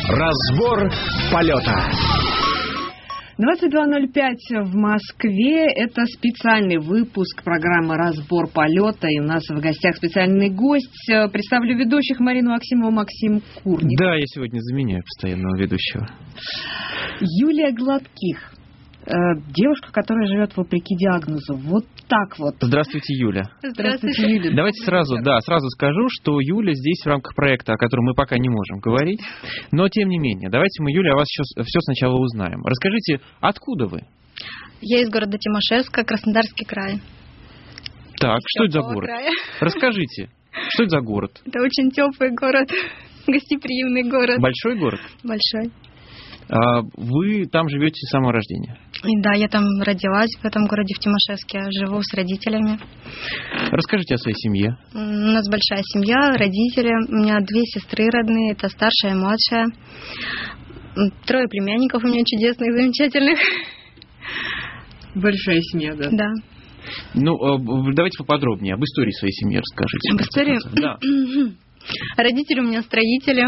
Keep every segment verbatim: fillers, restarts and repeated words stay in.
Разбор полета. двадцать два ноль пять в Москве. Это специальный выпуск программы «Разбор полета». И у нас в гостях специальный гость. Представлю ведущих: Марину Максимову, Максим Курник. Да, я сегодня заменяю постоянного ведущего. Юлия Гладких. Девушка, которая живет вопреки диагнозу. Вот так вот. Здравствуйте, Юля. Здравствуйте, Юля. Давайте сразу, да, сразу скажу, что Юля здесь в рамках проекта, о котором мы пока не можем говорить. Но, тем не менее, давайте мы, Юля, о вас сейчас все сначала узнаем. Расскажите, откуда вы? Я из города Тимошевска, Краснодарский край. Так, что это за город? Края. Расскажите, что это за город? Это очень теплый город, гостеприимный город. Большой город? Большой. А вы там живете с самого рождения? И да, я там родилась, в этом городе, в Тимошевске. Живу с родителями. Расскажите о своей семье. У нас большая семья, родители. У меня две сестры родные, это старшая и младшая. Трое племянников у меня чудесных, замечательных. Большая семья, да? Да. Ну, давайте поподробнее об истории своей семьи расскажите. Об истории? Да. Родители у меня строители,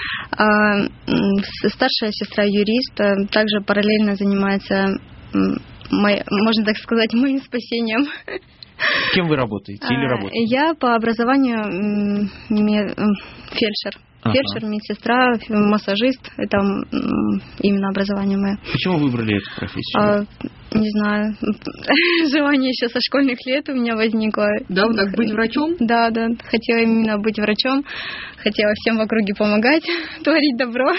старшая сестра юрист, также параллельно занимается, можно так сказать, моим спасением. Кем вы работаете или работаете? Я по образованию фельдшер. Ага. Фельдшер, медсестра, массажист. Это именно образование мое. Почему выбрали эту профессию? А, не знаю. Желание еще со школьных лет у меня возникло. Да, вот так быть врачом? Да, да. Хотела именно быть врачом. Хотела всем в округе помогать, творить добро.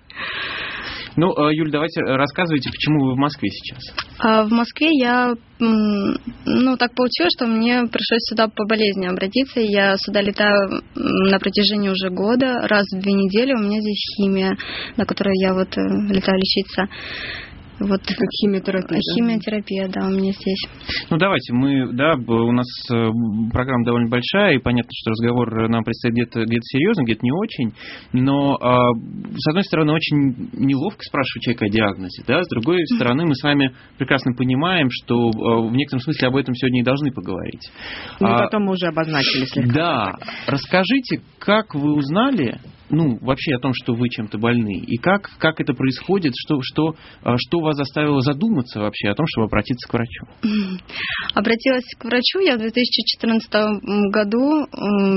Ну, Юль, давайте рассказывайте, почему вы в Москве сейчас. А в Москве я, ну, так получилось, что мне пришлось сюда по болезни обратиться. Я сюда летаю на протяжении уже года, раз в две недели. У меня здесь химия, на которой я вот летаю лечиться. Вот. Как химиотерапия. Химиотерапия, да, у меня здесь. Ну, давайте, мы, да, у нас программа довольно большая, и понятно, что разговор нам предстоит где-то, где-то серьезно, где-то не очень, но, с одной стороны, очень неловко спрашивать человека о диагнозе, да, с другой стороны, мы с вами прекрасно понимаем, что в некотором смысле об этом сегодня и должны поговорить. Ну, а, потом мы уже обозначили слегка. Да, расскажите, как вы узнали, ну, вообще о том, что вы чем-то больны, и как, как это происходит, что, что, что вас заставило задуматься вообще о том, чтобы обратиться к врачу? Обратилась к врачу я в две тысячи четырнадцатом году.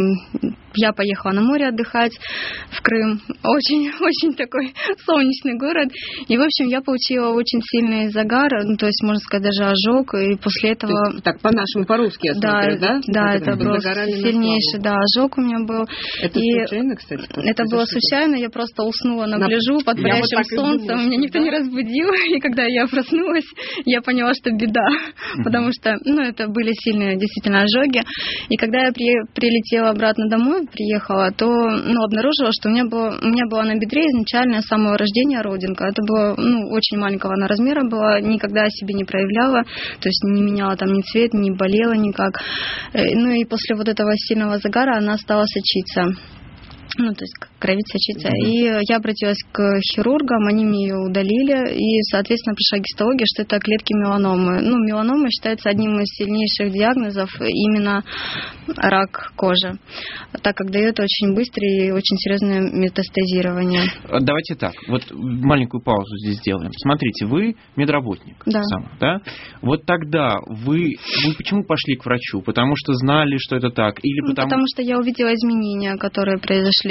Я поехала на море отдыхать в Крым. Очень, очень такой солнечный город. И, в общем, я получила очень сильный загар, ну, то есть, можно сказать, даже ожог. И после этого... Есть, так, по-нашему, по-русски я смотрю, да? Да, это, это был сильнейший, да, ожог у меня был. Это и случайно, кстати? Это было случайно, я просто уснула на пляжу под палящим вот солнцем, меня никто да? не разбудил, и когда я проснулась, я поняла, что беда, uh-huh. потому что, ну, это были сильные действительно ожоги, и когда я при, прилетела обратно домой, приехала, то, ну, обнаружила, что у меня, было, у меня была на бедре изначально с самого рождения родинка, это было, ну, очень маленького она размера была, никогда о себе не проявляла, то есть не меняла там ни цвет, не болела никак, ну, и после вот этого сильного загара она стала сочиться. Ну, то есть кровить сочится. Mm-hmm. И я обратилась к хирургам, они мне ее удалили, и, соответственно, пришла гистология, что это клетки меланомы. Ну, меланома считается одним из сильнейших диагнозов, именно рак кожи, так как дает очень быстрое и очень серьезное метастазирование. Давайте так, вот маленькую паузу здесь сделаем. Смотрите, вы медработник. Да. Сам, да? Вот тогда вы, вы почему пошли к врачу? Потому что знали, что это так? Или потому... потому что я увидела изменения, которые произошли.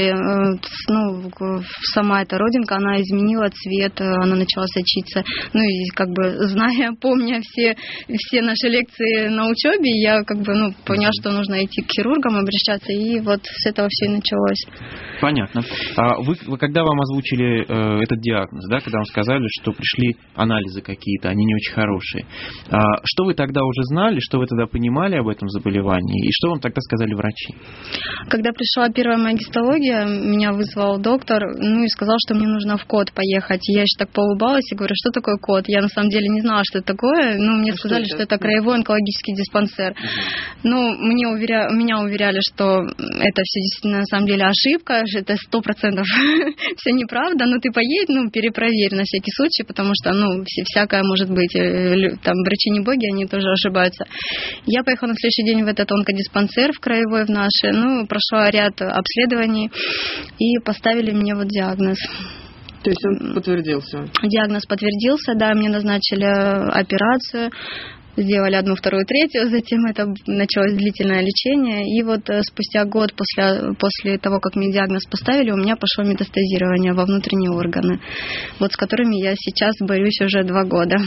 Ну, сама эта родинка, она изменила цвет, она начала сочиться. Ну, и как бы зная, помня все, все наши лекции на учебе, я как бы, ну, поняла, что нужно идти к хирургам, обращаться, и вот с этого все и началось. Понятно. А вы, вы когда вам озвучили э, этот диагноз, да, когда вам сказали, что пришли анализы какие-то, они не очень хорошие, а, что вы тогда уже знали, что вы тогда понимали об этом заболевании, и что вам тогда сказали врачи? Когда пришла первая моя гистология, меня вызвал доктор, ну и сказал, что мне нужно в КОД поехать. Я еще так поулыбалась и говорю, что такое КОД? Я на самом деле не знала, что это такое. Ну, мне а сказали, что, что это краевой онкологический диспансер. Угу. Ну, мне уверя... меня уверяли, что это все действительно на самом деле ошибка, что это сто процентов все неправда, но ты поедь, ну, перепроверь на всякий случай, потому что, ну, всякое может быть. Там врачи не боги, они тоже ошибаются. Я поехала на следующий день в этот онкодиспансер в краевой, в наш, ну, прошла ряд обследований и поставили мне вот диагноз. То есть он подтвердился? Диагноз подтвердился, да, мне назначили операцию. Сделали одну, вторую, третью, затем это началось длительное лечение. И вот спустя год после, после того, как мне диагноз поставили, у меня пошло метастазирование во внутренние органы, вот с которыми я сейчас борюсь уже два года.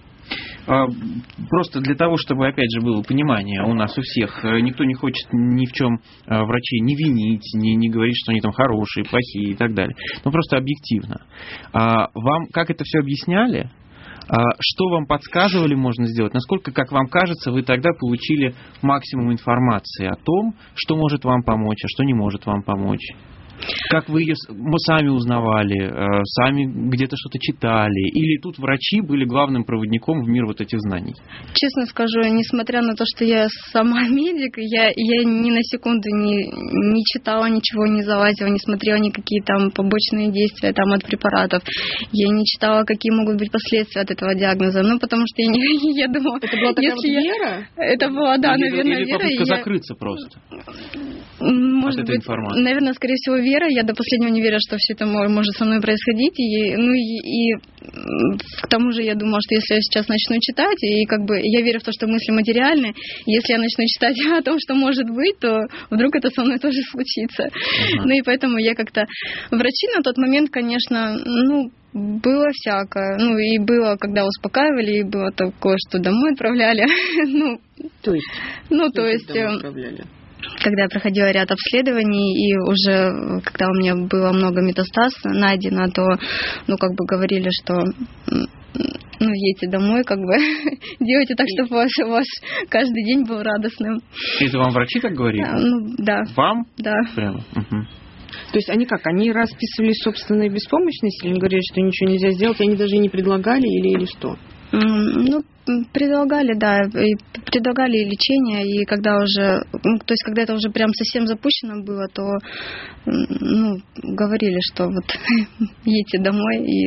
Просто для того, чтобы, опять же, было понимание у нас у всех, никто не хочет ни в чем врачей не винить, не, не говорить, что они там хорошие, плохие и так далее. Но просто объективно. Вам как это все объясняли? Что вам подсказывали можно сделать? Насколько, как вам кажется, вы тогда получили максимум информации о том, что может вам помочь, а что не может вам помочь? Как вы ее сами узнавали, сами где-то что-то читали? Или тут врачи были главным проводником в мир вот этих знаний? Честно скажу, несмотря на то, что я сама медик, я, я ни на секунду не, не читала ничего, не залазила, не смотрела никакие там побочные действия там, от препаратов. Я не читала, какие могут быть последствия от этого диагноза. Ну, потому что я, не, я думала... Это была такая вот я, вера? Это была, да, или, наверное, или вера. попытка я... закрыться просто? Может быть, информации. Наверное, скорее всего, вера. Я до последнего не верю, что все это может со мной происходить. И, ну, и, и к тому же я думала, что если я сейчас начну читать, и как бы я верю в то, что мысли материальны, если я начну читать о том, что может быть, то вдруг это со мной тоже случится. Uh-huh. Ну и поэтому я как-то... Врачи на тот момент, конечно, ну, было всякое. Ну, и было, когда успокаивали, и было такое, что домой отправляли. ну, то есть? Ну, то есть... Когда я проходила ряд обследований, и уже когда у меня было много метастаз найдено, то, ну, как бы говорили, что, ну, едьте домой, как бы, делайте так, чтобы ваш, ваш каждый день был радостным. Это вам врачи так говорили? А, ну, да. Вам? Да. Прямо? Угу. То есть они как? Они расписывали собственную беспомощность, или они говорили, что ничего нельзя сделать, и они даже не предлагали, или, или что? Ну, предлагали, да, и предлагали лечение, и когда уже, ну, то есть когда это уже прям совсем запущено было, то, ну, говорили, что вот едьте домой и...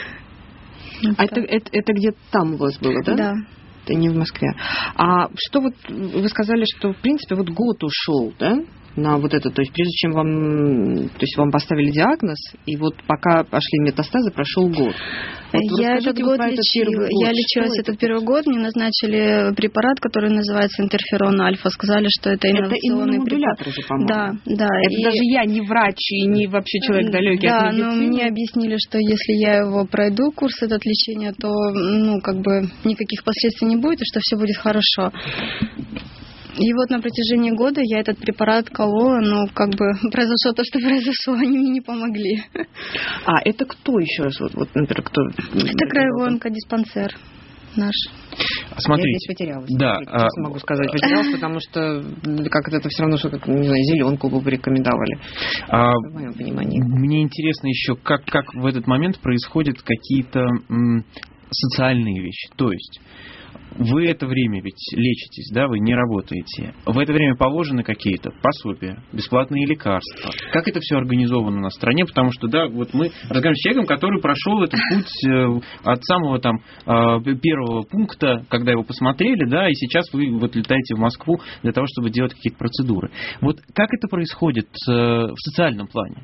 А это, это, это где-то там у вас было, да? Да. Это не в Москве. А что вот, вы сказали, что, в принципе, вот год ушел, да? На вот это, то есть прежде чем вам, то есть вам поставили диагноз, и вот пока пошли метастазы, прошел год. Вот я этот год вот лечила, год. я лечилась что этот это? первый год, мне назначили препарат, который называется интерферон альфа, сказали, что это инновационный препарат. Же, по-моему. Да, да. Это и... даже я не врач и не вообще человек далекий да, от медицины. Да, но мне объяснили, что если я его пройду, курс этот лечения, то, ну, как бы никаких последствий не будет, и что все будет хорошо. И вот на протяжении года я этот препарат колола, но как бы произошло то, что произошло, они мне не помогли. А это кто еще раз? Вот, вот например, кто? Это краевой онкодиспансер наш. Смотрите. Я здесь потерялась. Да. Я а... могу сказать, потерялась, потому что как это все равно, что, как, не знаю, зеленку бы порекомендовали. А... В моем понимании. Мне интересно еще, как, как в этот момент происходят какие-то м, социальные вещи. То есть вы это время ведь лечитесь, да, вы не работаете. В это время положены какие-то пособия, бесплатные лекарства. Как это все организовано на стране? Потому что, да, вот мы разговариваем с человеком, который прошел этот путь от самого там первого пункта, когда его посмотрели, да, и сейчас вы вот летаете в Москву для того, чтобы делать какие-то процедуры. Вот как это происходит в социальном плане?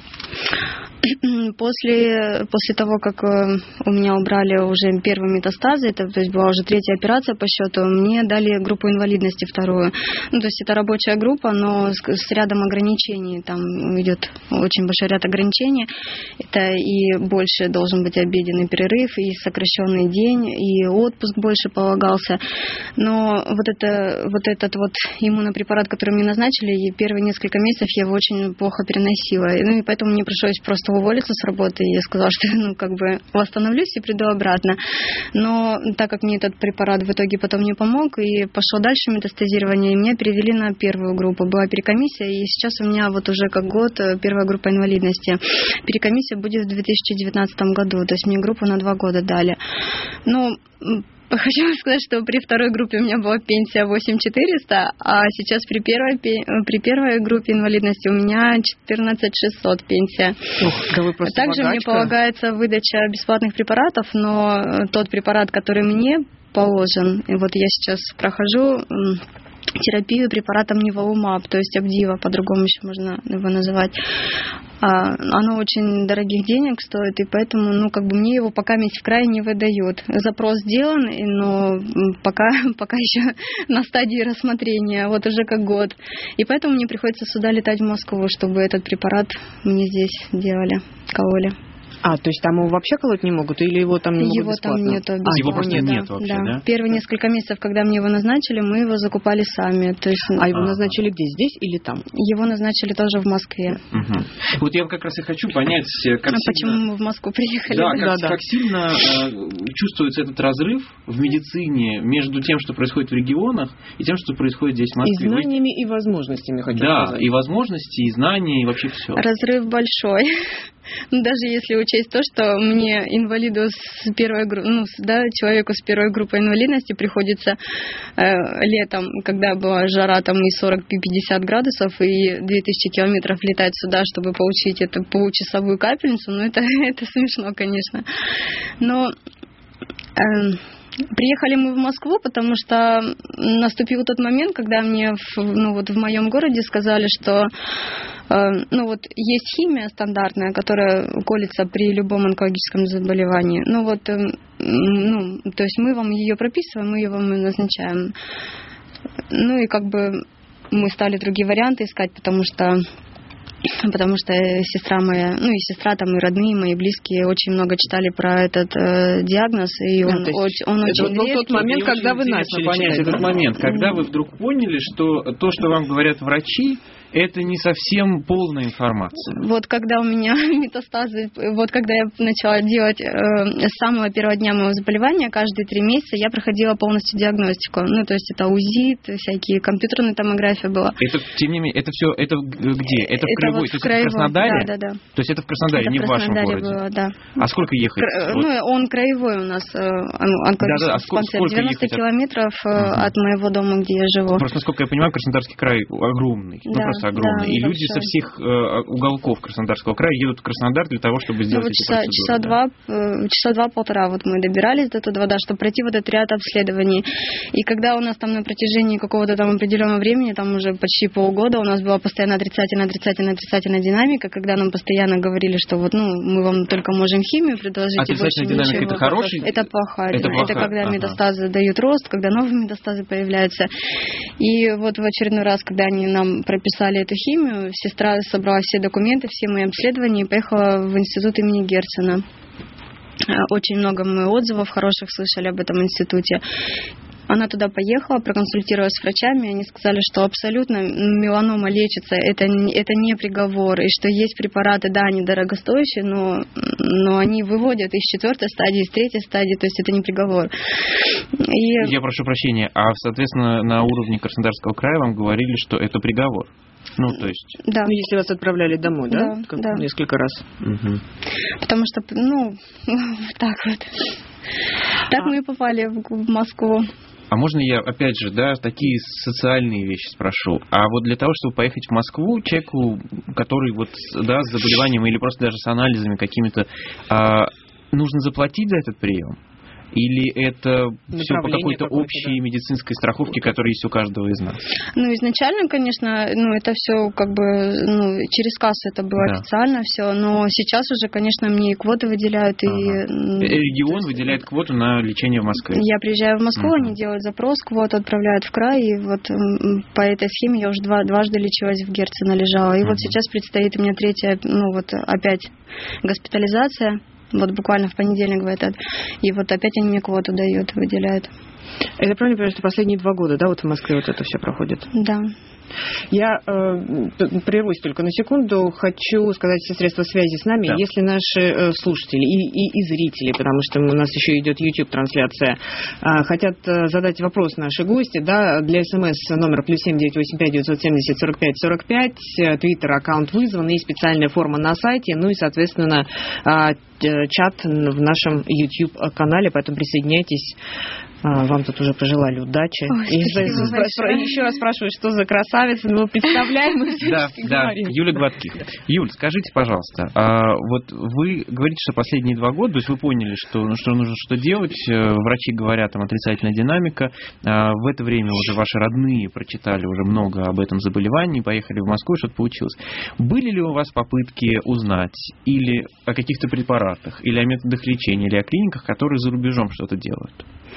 После, после того, как у меня убрали уже первые метастазы, это, то есть была уже третья операция по счету, мне дали группу инвалидности вторую. Ну, то есть это рабочая группа, но с, с рядом ограничений. Там идет очень большой ряд ограничений. Это и больше должен быть обеденный перерыв, и сокращенный день, и отпуск больше полагался. Но вот, это, вот этот вот иммунопрепарат, который мне назначили, и первые несколько месяцев я его очень плохо переносила. Ну, и поэтому мне пришлось просто уволиться с работы, и я сказала, что, ну, как бы восстановлюсь и приду обратно. Но так как мне этот препарат в итоге потом не помог, и пошло дальше метастазирование, и меня перевели на первую группу. Была перекомиссия, и сейчас у меня вот уже как год первая группа инвалидности. Перекомиссия будет в две тысячи девятнадцатом году, то есть мне группу на два года дали. Ну, хочу сказать, что при второй группе у меня была пенсия восемь тысяч четыреста, а сейчас при первой, при первой группе инвалидности у меня четырнадцать тысяч шестьсот пенсия. Ух, да вы просто Также богачка. Мне полагается выдача бесплатных препаратов, но тот препарат, который мне положен, и вот я сейчас прохожу терапию препаратом Ниволумаб, то есть Обдива, по-другому еще можно его называть. Оно очень дорогих денег стоит, и поэтому, ну, как бы мне его пока в край не выдают. Запрос сделан, но пока, пока еще на стадии рассмотрения, вот уже как год. И поэтому мне приходится сюда летать в Москву, чтобы этот препарат мне здесь делали, кололи. А, то есть там его вообще колоть не могут, или его там не могут его бесплатно? Его там нету, бесплатно. А, его просто нет, нет вообще, да? да? Первые несколько месяцев, когда мне его назначили, мы его закупали сами. То есть... А его назначили где, здесь или там? Его назначили тоже в Москве. Угу. Вот я как раз и хочу понять, как а сильно... почему мы в Москву приехали. Да, как, да, как да. сильно э, чувствуется этот разрыв в медицине между тем, что происходит в регионах, и тем, что происходит здесь в Москве. И знаниями, и возможностями, хочу да, сказать. Да, и возможности, и знания, и вообще все. Разрыв большой. Даже если учесть то, что мне, инвалиду с первой группы, ну, да, человеку с первой группой инвалидности приходится э, летом, когда была жара там и сорок-пятьдесят градусов, и две тысячи километров летать сюда, чтобы получить эту получасовую капельницу, ну, это, это смешно, конечно. Но... Э, Приехали мы в Москву, потому что наступил тот момент, когда мне в, ну, вот в моем городе сказали, что э, ну, вот есть химия стандартная, которая колется при любом онкологическом заболевании. Ну вот, э, ну, то есть мы вам ее прописываем, мы ее вам и назначаем. Ну и как бы мы стали другие варианты искать, потому что потому что сестра моя, ну и сестра там, и родные мои, близкие очень много читали про этот э, диагноз, и он, да, очень, он очень это был тот момент, когда вы начали понять этот момент, когда вы вдруг поняли, что то, что вам говорят врачи, это не совсем полная информация. Вот когда у меня метастазы, вот когда я начала делать э, с самого первого дня моего заболевания, каждые три месяца я проходила полностью диагностику. Ну, то есть это УЗИ, всякие компьютерные томографии была. Это, тем не менее, это все, это где? Это, это в Краевой, вот то есть в Краевой, это в Краснодаре? Да, да, да. То есть это в Краснодаре, это не в, в вашем городе? Было, да. А сколько ехать? Кра... Вот. Ну, он краевой у нас, онкологический да, да. диспансер, девяносто километров угу. от моего дома, где я живу. Просто, насколько я понимаю, Краснодарский край огромный, да, ну просто огромный. Да, и люди со всех э, уголков Краснодарского края едут в Краснодар для того, чтобы сделать ну, вот эти часа, процедуры. Часа, да. два, э, часа два-полтора вот мы добирались до туда, да, чтобы пройти вот этот ряд обследований. И когда у нас там на протяжении какого-то там определенного времени, там уже почти полгода, у нас была постоянно отрицательная, отрицательная, отрицательная динамика, когда нам постоянно говорили, что вот, ну, мы вам только можем химию предложить, и больше ничего. Отрицательная динамика — это хороший? Это плохая. Это, это, это когда ага. метастазы дают рост, когда новые метастазы появляются. И вот в очередной раз, когда они нам прописали эту химию, сестра собрала все документы, все мои обследования и поехала в институт имени Герцена. Очень много мы отзывов хороших слышали об этом институте. Она туда поехала, проконсультировалась с врачами, они сказали, что абсолютно меланома лечится, это, это не приговор, и что есть препараты, да, они дорогостоящие, но, но они выводят из четвертой стадии, из третьей стадии, то есть это не приговор. И... Я прошу прощения, а, соответственно, на уровне Краснодарского края вам говорили, что это приговор? Ну, то есть... Да. Ну, если вас отправляли домой, да? Да, как да. Несколько раз. Угу. Потому что, ну, так вот. Так а... мы и попали в Москву. А можно я, опять же, да, такие социальные вещи спрошу? А вот для того, чтобы поехать в Москву, человеку, который вот, да, с заболеванием или просто даже с анализами какими-то, а, нужно заплатить за этот прием? Или это все по какой-то общей да. медицинской страховке, которая есть у каждого из нас? Ну, изначально, конечно, ну, это все как бы, ну, через кассу это было да. официально все, но сейчас уже, конечно, мне и квоты выделяют. Ага. И... Регион есть... выделяет квоту на лечение в Москве? Я приезжаю в Москву, ага. они делают запрос, квоту отправляют в край, и вот по этой схеме я уже два, дважды лечилась в Герцена, лежала. И ага. вот сейчас предстоит у меня третья, ну, вот опять госпитализация. Вот буквально в понедельник в этот. И вот опять они мне квоту дают, выделяют. Это правильно понимаю, что последние два года, да, вот в Москве вот это все проходит? Да. Я э, прервусь только на секунду. Хочу сказать все средства связи с нами. Да. Если наши э, слушатели и, и, и зрители, потому что у нас еще идет YouTube-трансляция, э, хотят э, задать вопрос наши гости, да, для СМС номер плюс семь девятьсот восемьдесят пять девятьсот семьдесят сорок пять сорок пять, Твиттер аккаунт вызван и специальная форма на сайте, ну и, соответственно, э, чат в нашем YouTube-канале, поэтому присоединяйтесь Вам тут уже пожелали удачи. Ой, и еще раз спрашиваю, что за красавица, мы представляем, мы да, да, Юля Гладких. Юль, скажите, пожалуйста, вот вы говорите, что последние два года, то есть вы поняли, что, ну, что нужно что делать, врачи говорят, там отрицательная динамика, в это время уже ваши родные прочитали уже много об этом заболевании, поехали в Москву, что-то получилось. Были ли у вас попытки узнать или о каких-то препаратах, или о методах лечения, или о клиниках, которые за рубежом что-то делают?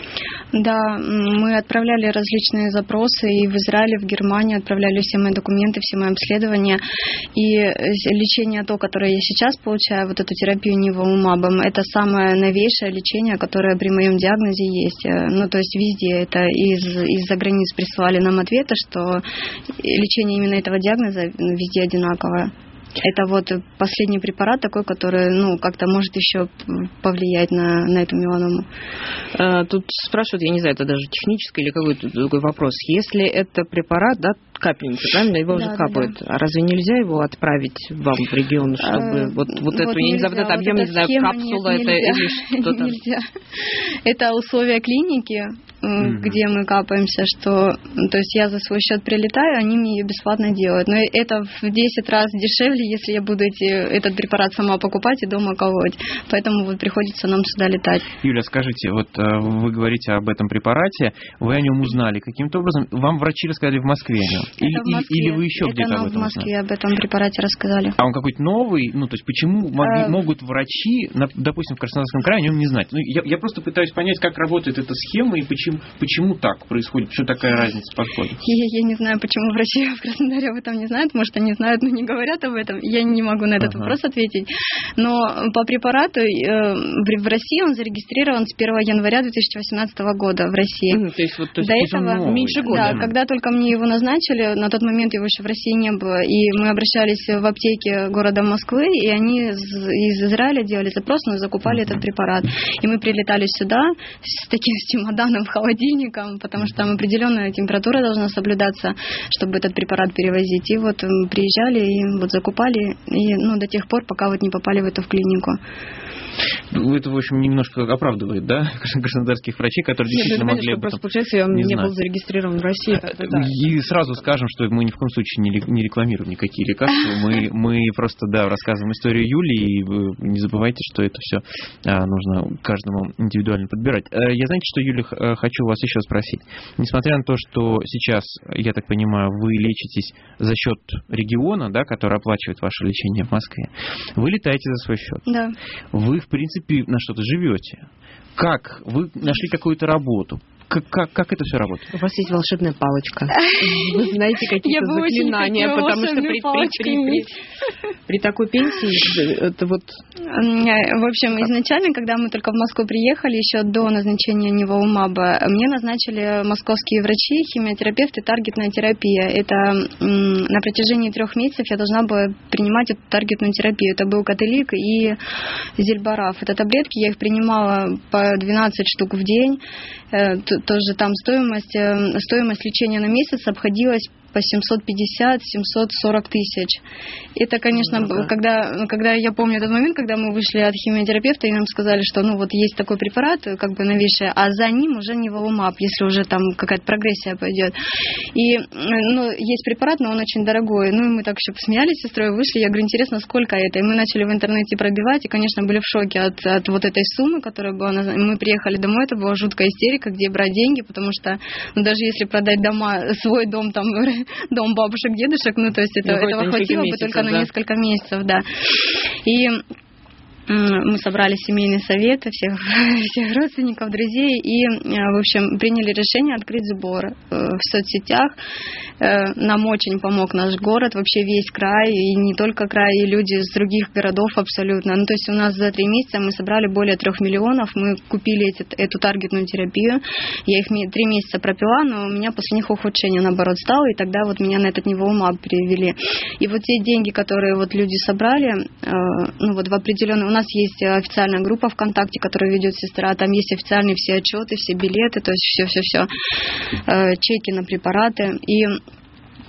Да, мы отправляли различные запросы и в Израиле, в Германии отправляли все мои документы, все мои обследования. И лечение то, которое я сейчас получаю, вот эту терапию ниволумабом, это самое новейшее лечение, которое при моем диагнозе есть. Ну, то есть везде это из, из-за границ присылали нам ответы, что лечение именно этого диагноза везде одинаковое. Это вот последний препарат такой, который, ну, как-то может еще повлиять на, на эту меланому. Тут спрашивают, я не знаю, это даже технический или какой-то другой вопрос. Если это препарат, да, капельница, правильно, его да, уже капают. Да, да. А разве нельзя его отправить вам в регион, чтобы а, вот, вот, вот эту, я не знаю, вот этот объем, не знаю, капсула, нет, это или что-то? Нельзя. Это условия клиники, mm-hmm. где мы капаемся, что, то есть я за свой счет прилетаю, они мне ее бесплатно делают. Но это в десять раз дешевле, если я буду эти, этот препарат сама покупать и дома колоть. Поэтому вот приходится нам сюда летать. Юля, скажите, вот вы говорите об этом препарате, вы о нем узнали каким-то образом? Вам врачи рассказали в Москве о нем? Или, или, или вы еще это где-то нам об этом в Москве узнали? Об этом препарате рассказали. А он какой-то новый? Ну, то есть почему могли, а... могут врачи, допустим, в Краснодарском крае, о нем не знать? Ну, я, я просто пытаюсь понять, как работает эта схема и почему, почему так происходит, что такая разница подходит. Я, я не знаю, почему врачи в Краснодаре об этом не знают. Может, они знают, но не говорят об этом. Я не могу на этот ага. вопрос ответить. Но по препарату э, в России он зарегистрирован с первого января две тысячи восемнадцатого года в России. Mm, то есть, вот, то есть До этого меньше года. Да, когда только мне его назначили, на тот момент его еще в России не было, и мы обращались в аптеки города Москвы, и они из, из Израиля делали запрос, но закупали mm-hmm. этот препарат. И мы прилетали сюда с таким с чемоданом, холодильником, потому что там определенная температура должна соблюдаться, чтобы этот препарат перевозить. И вот мы приезжали и вот закупали, и, ну, до тех пор, пока вот не попали в эту в клинику. Это, в общем, немножко оправдывает, да, краснодарских врачей, которые Нет, действительно это, могли об этом... Просто, получается, я не, не был зарегистрирован в России. Да. И сразу скажем, что мы ни в коем случае не рекламируем никакие лекарства. Мы, мы просто, да, рассказываем историю Юли, и вы не забывайте, что это все нужно каждому индивидуально подбирать. Я, знаете, что, Юля, хочу вас еще спросить. Несмотря на то, что сейчас, я так понимаю, вы лечитесь за счет региона, да, который оплачивает ваше лечение в Москве, вы летаете за свой счет. Да. Вы, в принципе, на что-то живете. Как? Вы нашли какую-то работу? Как, как, как это все работает? У вас есть волшебная палочка. Вы знаете какие-то заклинания, потому что при, при, при, при, при такой пенсии это вот... В общем, изначально, когда мы только в Москву приехали, еще до назначения ниволумаба, мне назначили московские врачи, химиотерапевты, таргетная терапия. Это на протяжении трех месяцев я должна была принимать эту таргетную терапию. Это был Кателик и Зельбараф. Это таблетки, я их принимала по двенадцать штук в день. Тоже там стоимость, стоимость лечения на месяц обходилась по семьсот пятьдесят - семьсот сорок тысяч. Это, конечно, ну, да. когда, когда я помню этот момент, когда мы вышли от химиотерапевта, и нам сказали, что ну вот есть такой препарат, как бы новейший, а за ним уже ниволумаб, если уже там какая-то прогрессия пойдет. И ну, есть препарат, но он очень дорогой. Ну и мы так еще посмеялись с сестрой, вышли, я говорю, интересно, сколько это? И мы начали в интернете пробивать, и, конечно, были в шоке от, от вот этой суммы, которая была. Мы приехали домой, это была жуткая истерика, где брать деньги, потому что ну, даже если продать дома, свой дом, там, дом бабушек, дедушек, ну, то есть это, ну, этого хватило месяцев, бы только да? на несколько месяцев, да. И мы собрали семейный совет всех, всех родственников, друзей и, в общем, приняли решение открыть сбор в соцсетях. Нам очень помог наш город, вообще весь край, и не только край, и люди из других городов абсолютно. Ну, то есть у нас за три месяца мы собрали более трех миллионов, мы купили эти, эту таргетную терапию. Я их три месяца пропила, но у меня после них ухудшение, наоборот, стало, и тогда вот меня на этот ниволумаб перевели. И вот те деньги, которые вот люди собрали, ну, вот в определенный... У нас есть официальная группа ВКонтакте, которую ведет сестра, там есть официальные все отчеты, все билеты, то есть все-все-все, чеки на препараты. И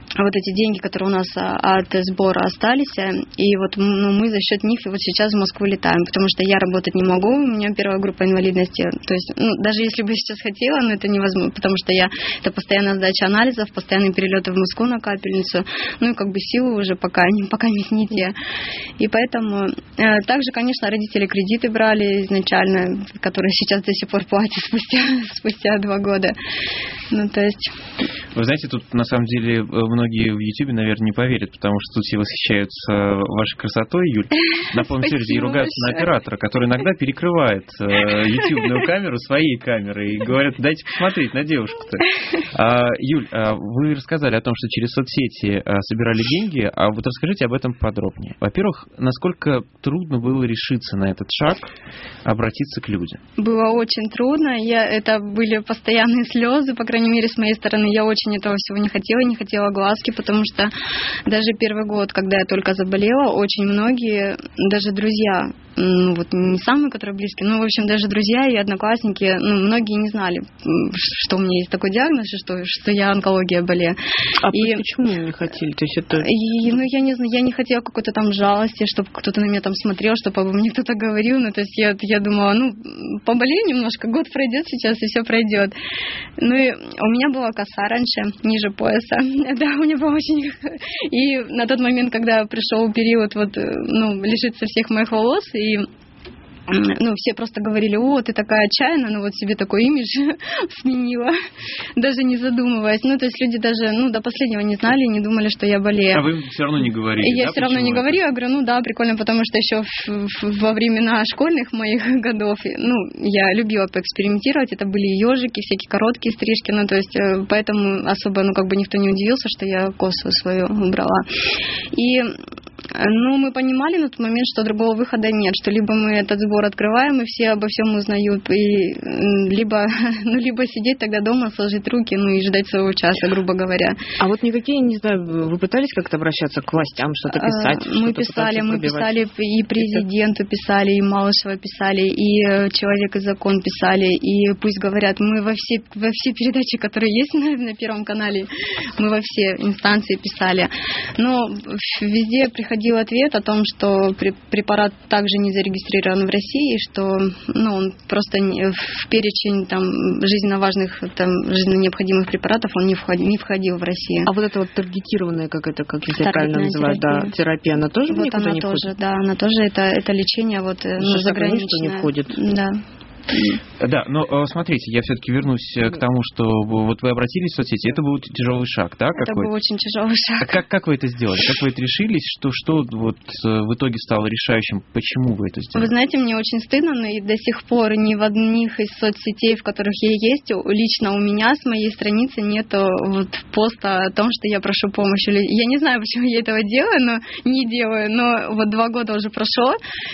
вот эти деньги, которые у нас от сбора остались, и вот ну, мы за счет них вот сейчас в Москву летаем, потому что я работать не могу, у меня первая группа инвалидности, то есть ну, даже если бы сейчас хотела, но это невозможно, потому что я, это постоянная сдача анализов, постоянные перелеты в Москву на капельницу, ну и как бы силы уже пока, пока не те. И поэтому э, также, конечно, родители кредиты брали изначально, которые сейчас до сих пор платят спустя, спустя два года. Ну, то есть... Вы знаете, тут на самом деле многие в Ютубе, наверное, не поверят, потому что тут все восхищаются вашей красотой, Юль, на полном серьезе, и ругаются на оператора, который иногда перекрывает ютубную камеру своей камерой и говорят, дайте посмотреть на девушку-то. А, Юль, а вы рассказали о том, что через соцсети собирали деньги, а вот расскажите об этом подробнее. Во-первых, насколько трудно было решиться на этот шаг, обратиться к людям? Было очень трудно, я, это были постоянные слезы, по крайней мере, с моей стороны, я очень этого всего не хотела, не хотела глазки, потому что даже первый год, когда я только заболела, очень многие, даже друзья, ну вот не самые, которые близкие, но в общем даже друзья и одноклассники, ну многие не знали, что у меня есть такой диагноз, что, что я онкология болею. А и, почему не хотели? То есть это... и, ну я не знаю, я не хотела какой-то там жалости, чтобы кто-то на меня там смотрел, чтобы обо мне кто-то говорил, ну то есть я, я думала, ну поболею немножко, год пройдет сейчас и все пройдет. Ну и у меня была коса раньше, ниже пояса, да, у меня было очень... И на тот момент, когда пришел период вот, ну, лишиться всех моих волос, и ну, все просто говорили, о, ты такая отчаянная, ну вот себе такой имидж сменила, даже не задумываясь. Ну, то есть люди даже, ну, до последнего не знали, не думали, что я болею. А вы все равно не говорили, и я да, все равно не это? говорю, я говорю, ну да, прикольно, потому что еще в, в, во времена школьных моих годов, ну, я любила поэкспериментировать, это были ежики, всякие короткие стрижки, ну, то есть поэтому особо, ну, как бы никто не удивился, что я косу свою убрала. И ну, мы понимали на тот момент, что другого выхода нет, что либо мы этот сбор открываем, и все обо всем узнают, и либо, ну, либо сидеть тогда дома, сложить руки, ну, и ждать своего часа, грубо говоря. А вот никакие, не знаю, вы пытались как-то обращаться к властям, что-то писать? Мы что-то писали, мы писали, и президенту писали, и Малышева писали, и Человек и закон писали, и пусть говорят, мы во все, во все передачи, которые есть на, на Первом канале, мы во все инстанции писали. Но везде приходил ответ о том, что препарат также не зарегистрирован в России, что ну, он просто в перечень там, жизненно важных, там, жизненно необходимых препаратов он не входил, не входил в Россию. А вот это вот таргетированная, как это, как я правильно называю, да, терапия, она тоже вот никуда она не тоже, входит? Да, она тоже, это, это лечение вот, ну, заграничное. Не входит. Да. Да, но смотрите, я все-таки вернусь к тому, что вот вы обратились в соцсети, это был тяжелый шаг, да? Это какой? был очень тяжелый шаг. Как, как вы это сделали? Как вы это решились? Что, что вот в итоге стало решающим? Почему вы это сделали? Вы знаете, мне очень стыдно, но и до сих пор ни в одних из соцсетей, в которых я есть, лично у меня с моей страницы нету вот поста о том, что я прошу помощи. Я не знаю, почему я этого делаю, но не делаю. Но вот два года уже прошло,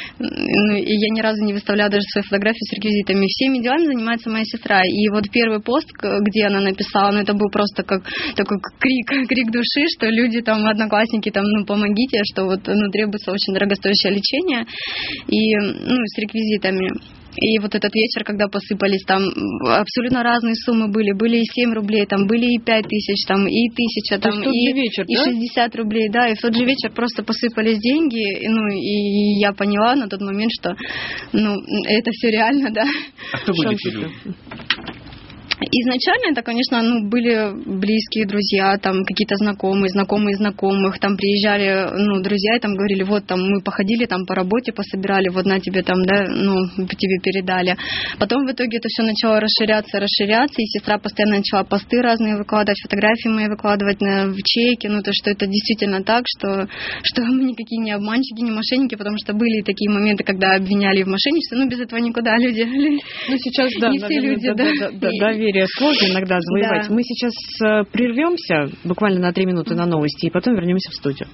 и я ни разу не выставляла даже свои фотографии с реквизитами. Всеми делами занимается моя сестра. И вот первый пост, где она написала, ну это был просто как такой крик, крик души, что люди там, одноклассники, там, ну помогите, что вот ну, требуется очень дорогостоящее лечение и ну с реквизитами. И вот этот вечер, когда посыпались, там абсолютно разные суммы были. Были и семь рублей, там были и пять тысяч, там и тысяча, там и, вечер, и да? шестьдесят рублей, да. И в тот же вечер просто посыпались деньги. Ну и я поняла на тот момент, что ну это все реально, да. А кто были эти люди? Изначально это, конечно, ну, были близкие друзья, там какие-то знакомые, знакомые знакомых, там приезжали, ну, друзья и там говорили, вот там мы походили там по работе, пособирали, вот на тебе там, да, ну, тебе передали. Потом в итоге это все начало расширяться, расширяться, и сестра постоянно начала посты разные выкладывать, фотографии мои выкладывать на, в чеки, ну, то, что это действительно так, что, что мы никакие не обманщики, не мошенники, потому что были такие моменты, когда обвиняли в мошенничестве, ну, без этого никуда люди, ну, сейчас, да, не все люди, да, да, да, доверие сложно иногда завоевать. Да. Мы сейчас прервемся буквально на три минуты на новости, и потом вернемся в студию.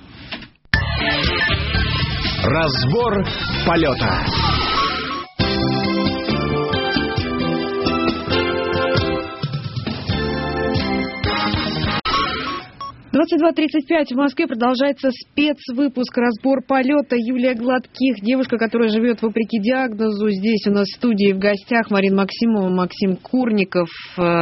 Разбор полета. двадцать два тридцать пять в Москве продолжается спецвыпуск «Разбор полета». Юлия Гладких, девушка, которая живет вопреки диагнозу. Здесь у нас в студии в гостях Марина Максимова, Максим Курников.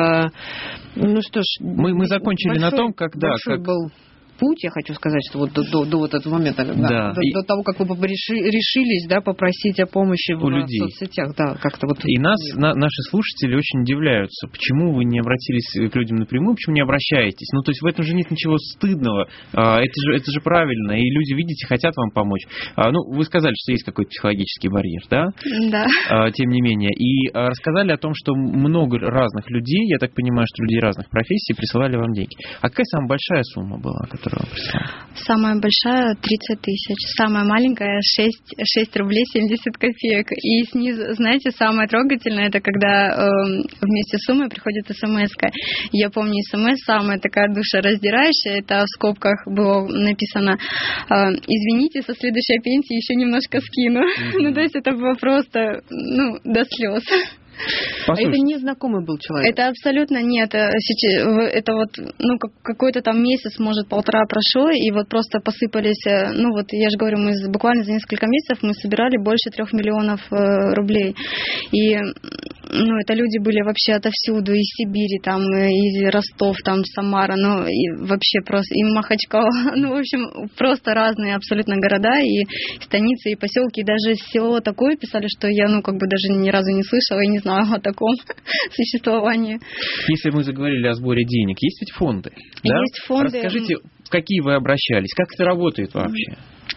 Ну что ж, мы, мы закончили большой, на том, когда... Как... был путь, я хочу сказать, что вот до, до, до вот этого момента, да, да. до, И... до того, как вы решились, да, попросить о помощи в, у людей. в соцсетях, да, как-то вот. И нас, на, наши слушатели очень удивляются, почему вы не обратились к людям напрямую, почему не обращаетесь. Ну, то есть в этом же нет ничего стыдного, это же, это же правильно, и люди, видите, хотят вам помочь. Ну, вы сказали, что есть какой-то психологический барьер, да? Да. Тем не менее. И рассказали о том, что много разных людей, я так понимаю, что людей разных профессий присылали вам деньги. А какая самая большая сумма была, которую вам прислали? Самая большая тридцать тысяч, самая маленькая шесть, шесть рублей семьдесят копеек. И снизу, знаете, самое трогательное, это когда э, вместе с суммой приходит смс-ка. Я помню смс, самая такая душераздирающая, это в скобках было написано: э, извините, со следующей пенсии еще немножко скину. Mm-hmm. Ну, то есть это было просто, ну, до слез. Послушайте. А это незнакомый был человек? Это абсолютно нет. Это вот, ну, какой-то там месяц, может, полтора прошло, и вот просто посыпались, ну, вот я же говорю, мы буквально за несколько месяцев мы собирали больше трех миллионов рублей. И, ну, это люди были вообще отовсюду, из Сибири, там, из Ростов, там, Самара, ну, и вообще просто, и Махачкала, ну, в общем, просто разные абсолютно города, и станицы, и поселки, и даже село такое писали, что я, ну, как бы даже ни разу не слышала и не знаю о таком существовании. Если мы заговорили о сборе денег, есть ведь фонды, да? Есть фонды. Расскажите, в какие вы обращались, как это работает вообще?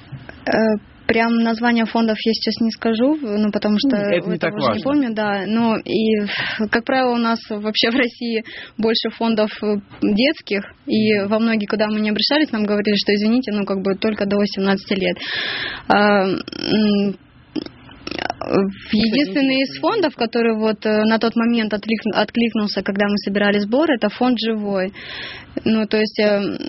Прям название фондов я сейчас не скажу, ну, потому что это не так уже важно. Не помню, да. Но и, как правило, у нас вообще в России больше фондов детских, и во многие, куда мы не обращались, нам говорили, что извините, ну, как бы только до восемнадцати лет. Единственный из фондов, который вот на тот момент откликнулся, когда мы собирали сбор, это фонд «Живой». Ну, то есть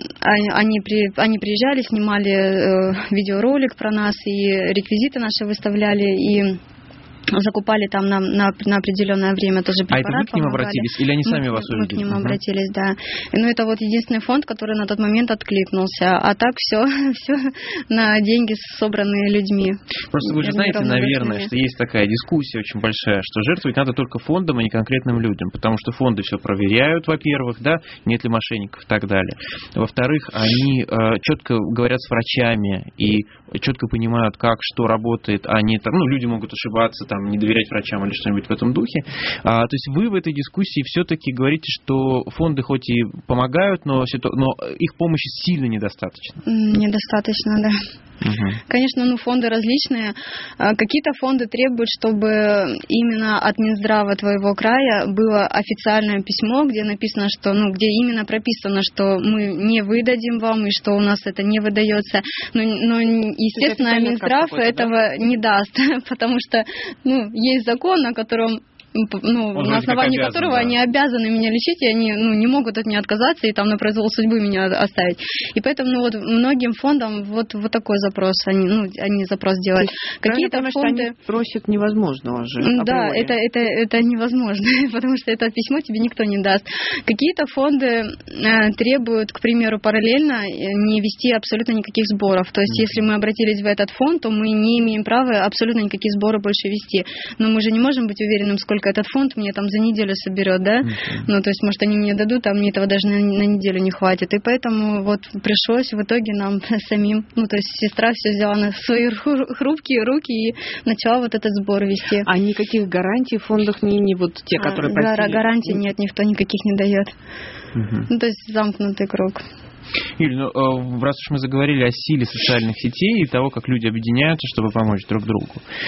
они, при, они приезжали, снимали видеоролик про нас, и реквизиты наши выставляли, и закупали там на, на, на определенное время тоже препарат. А это вы к ним помогали. Обратились? Или они сами мы, вас увидели? Мы к ним угу. обратились, да. Ну, это вот единственный фонд, который на тот момент откликнулся. А так все, все на деньги, собранные людьми. Просто вы же знаете, наверное, что есть такая дискуссия очень большая, что жертвовать надо только фондам, а не конкретным людям. Потому что фонды все проверяют, во-первых, да, нет ли мошенников и так далее. Во-вторых, они э, четко говорят с врачами и четко понимают, как, что работает, а не там, ну, люди могут ошибаться, там, не доверять врачам или что-нибудь в этом духе. А, то есть вы в этой дискуссии все-таки говорите, что фонды хоть и помогают, но, но их помощи сильно недостаточно. Недостаточно, да. Угу. Конечно, ну, фонды различные. Какие-то фонды требуют, чтобы именно от Минздрава твоего края было официальное письмо, где написано, что, ну, где именно прописано, что мы не выдадим вам и что у нас это не выдается. Но, но естественно, Минздрав этого да? не даст, потому что, ну, есть закон, на котором ну, на основании обязан, которого да. они обязаны меня лечить, и они, ну, не могут от меня отказаться и там на произвол судьбы меня оставить. И поэтому, ну, вот многим фондам вот, вот такой запрос, они, ну, они запрос делают. Какие-то потому, фонды... что они просят невозможного же. Да, это, это, это невозможно, потому что это письмо тебе никто не даст. Какие-то фонды э, требуют, к примеру, параллельно не вести абсолютно никаких сборов. То есть, mm-hmm. если мы обратились в этот фонд, то мы не имеем права абсолютно никаких сборов больше вести. Но мы же не можем быть уверенным, сколько этот фонд мне там за неделю соберет, да? Uh-huh. Ну, то есть, может, они мне дадут, а мне этого даже на, на неделю не хватит. И поэтому вот пришлось в итоге нам самим, ну, то есть, сестра все взяла на свои хрупкие руки и начала вот этот сбор вести. А никаких гарантий в фондах не, не вот те, которые а, просили? Гарантий нет, никто никаких не дает. Uh-huh. Ну, то есть, замкнутый круг. Юль, ну, раз уж мы заговорили о силе социальных сетей и того, как люди объединяются, чтобы помочь друг другу.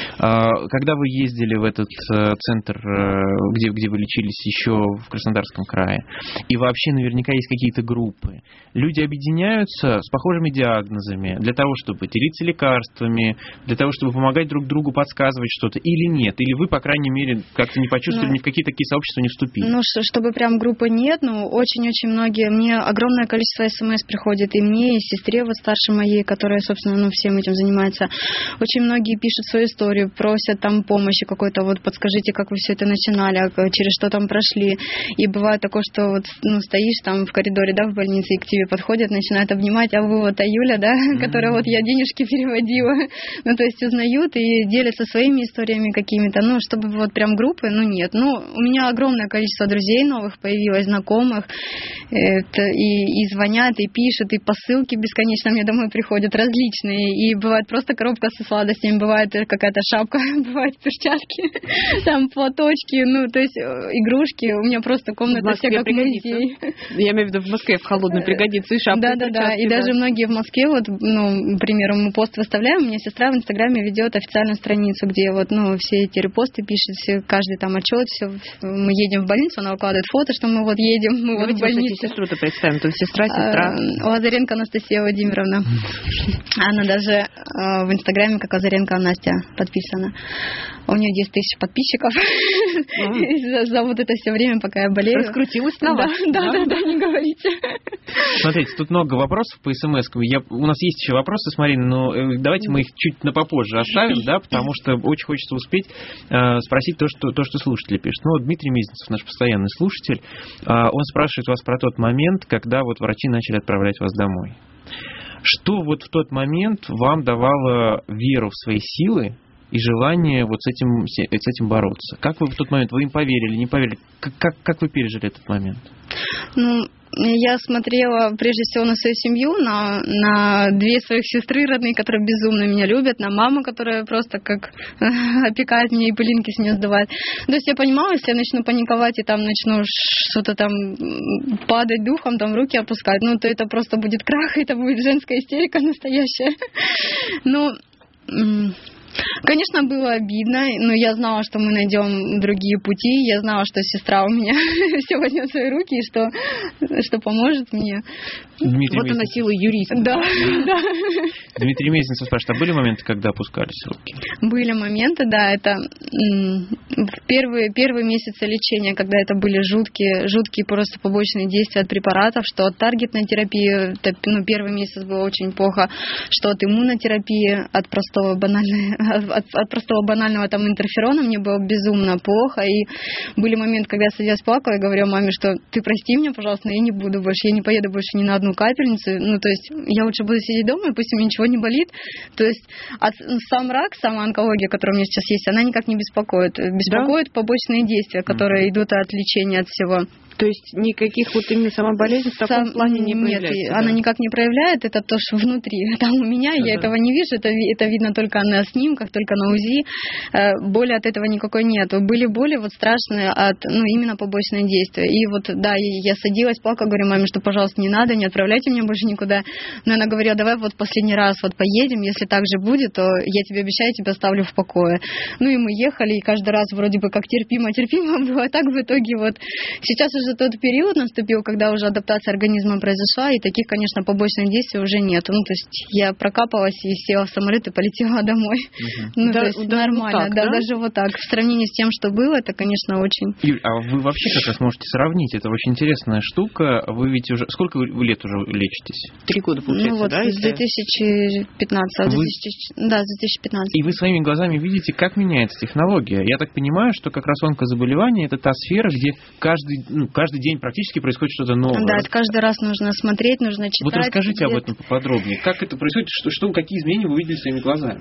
Когда вы ездили в этот центр, где, где вы лечились еще в Краснодарском крае, и вообще наверняка есть какие-то группы, люди объединяются с похожими диагнозами для того, чтобы делиться лекарствами, для того, чтобы помогать друг другу, подсказывать что-то, или нет? Или вы, по крайней мере, как-то не почувствовали, ну, ни в какие такие сообщества не вступили? Ну, чтобы прям группы нет, но очень-очень многие, мне огромное количество смс смс приходит и мне, и сестре вот старшей моей, которая, собственно, ну, всем этим занимается. Очень многие пишут свою историю, просят там помощи какой-то, вот подскажите, как вы все это начинали, через что там прошли. И бывает такое, что вот, ну, стоишь там в коридоре, да, в больнице, и к тебе подходят, начинают обнимать, а вы вот та Юля, да, mm-hmm. которая вот я денежки переводила. Ну, то есть узнают и делятся своими историями какими-то. Ну, чтобы вот прям группы, ну, нет. Ну, у меня огромное количество друзей новых появилось, знакомых. Это, и, и звонят, и пишут, и посылки бесконечно мне домой приходят различные. И бывает просто коробка со сладостями, бывает какая-то шапка, бывают перчатки, там платочки, ну, то есть игрушки. У меня просто комната вся как музей. Я имею в виду в Москве в холодной пригодится и шапка. Да-да-да. И даже многие в Москве, вот, ну, к примеру, мы пост выставляем, у меня сестра в Инстаграме ведет официальную страницу, где вот, ну, все эти репосты пишет, все, каждый там отчет, все, мы едем в больницу, она выкладывает фото, что мы вот едем, мы вот в больницу. Сестру-то представим, то есть сестра, сестра. А, Лазаренко Анастасия Владимировна. Она даже а, в Инстаграме как Лазаренко Настя подписана. У нее десять тысяч подписчиков. За, за вот это все время, пока я болею. Раскрутилась на вас. Да, да, да, да, не говорите. Смотрите, тут много вопросов по смс-кам. Я, у нас есть еще вопросы с Мариной, но давайте мы их чуть на попозже оставим, да, потому что очень хочется успеть э, спросить то что, то, что слушатели пишут. Ну, вот Дмитрий Мезенцев, наш постоянный слушатель, э, он спрашивает вас про тот момент, когда вот врачи начали отправлять вас домой. Что вот в тот момент вам давало веру в свои силы и желание вот с этим, с этим бороться? Как вы в тот момент, вы им поверили, не поверили? Как, как, как вы пережили этот момент? Ну, я смотрела прежде всего на свою семью, на, на две своих сестры родные, которые безумно меня любят, на маму, которая просто как опекает меня и пылинки с нее сдувает. То есть я понимала, если я начну паниковать и там начну что-то там падать духом, там руки опускать, ну то это просто будет крах, это будет женская истерика настоящая. Ну... Конечно, было обидно, но я знала, что мы найдем другие пути. Я знала, что сестра у меня все возьмет в свои руки и что, что поможет мне. Дмитрий вот Мезенцев. она сила юриста. Да, да. Дмитрий Мезенцев спрашивает, а были моменты, когда опускались руки? Были моменты, да. Это в первые, первые месяцы лечения, когда это были жуткие, жуткие просто побочные действия от препаратов, что от таргетной терапии, это, ну, первый месяц было очень плохо, что от иммунотерапии, от простого банального От, от простого банального там интерферона мне было безумно плохо. И были моменты, когда я садилась плакала и говорила маме, что ты прости меня, пожалуйста, но я не буду больше, я не поеду больше ни на одну капельницу. Ну, то есть я лучше буду сидеть дома, и пусть у меня ничего не болит. То есть от, сам рак, сама онкология, которая у меня сейчас есть, она никак не беспокоит. Беспокоит, да? Побочные действия, которые mm-hmm. идут от лечения, от всего. То есть никаких вот именно сама болезнь в таком Сам, плане не нет, проявляется? Она да? никак не проявляет, это то, что внутри. Там у меня, uh-huh. я этого не вижу, это, это видно только на снимках, только на УЗИ. Боли от этого никакой нет. Были боли вот страшные от, ну, именно побочные действия. И вот, да, я садилась, плакала, говорю маме, что, пожалуйста, не надо, не отправляйте меня больше никуда. Но она говорила, давай вот последний раз вот поедем, если так же будет, то я тебе обещаю, тебя оставлю в покое. Ну и мы ехали, и каждый раз вроде бы как терпимо-терпимо было, а так в итоге вот сейчас уже тот период наступил, когда уже адаптация организма произошла, и таких, конечно, побочных действий уже нет. Ну, то есть я прокапалась и села в самолет и полетела домой. Угу. Ну, да, то есть да, нормально. Вот так, да, да, даже вот так. В сравнении с тем, что было, это, конечно, очень... Юль, а вы вообще как раз можете сравнить? Это очень интересная штука. Вы ведь уже... Сколько вы лет уже лечитесь? Три года, получается, ну, вот, да? с две тысячи пятнадцатого. Вы... две тысячи... Да, с две тысячи пятнадцатого. И вы своими глазами видите, как меняется технология. Я так понимаю, что как раз онкозаболевание — это та сфера, где каждый, ну, каждый день практически происходит что-то новое. Да, это каждый раз нужно смотреть, нужно читать. Вот расскажите об этом поподробнее. Как это происходит, что, что, какие изменения вы видели своими глазами?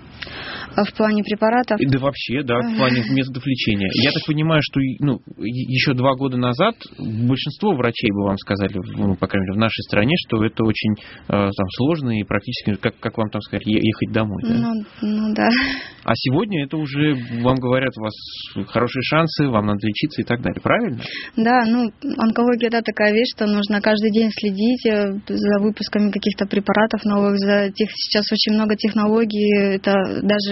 А в плане препаратов? Да вообще, да, в плане методов лечения. Я так понимаю, что ну, еще два года назад большинство врачей бы вам сказали, ну, по крайней мере, в нашей стране, что это очень э, там, сложно и практически, как, как вам там сказать, ехать домой. Да? Ну, ну да. А сегодня это уже, вам говорят, у вас хорошие шансы, вам надо лечиться и так далее, правильно? Да, ну, онкология, да, такая вещь, что нужно каждый день следить за выпусками каких-то препаратов новых, за тех, сейчас очень много технологий, это даже